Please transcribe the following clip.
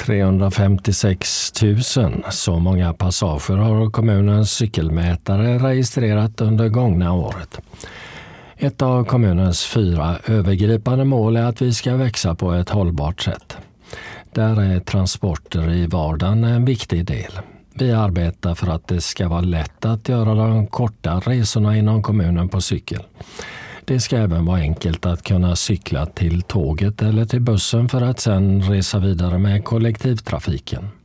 356 000. Så många passager har kommunens cykelmätare registrerat under gångna året. Ett av kommunens 4 övergripande mål är att vi ska växa på ett hållbart sätt. Där är transporter i vardagen en viktig del. Vi arbetar för att det ska vara lätt att göra de korta resorna inom kommunen på cykel. Det ska även vara enkelt att kunna cykla till tåget eller till bussen för att sedan resa vidare med kollektivtrafiken.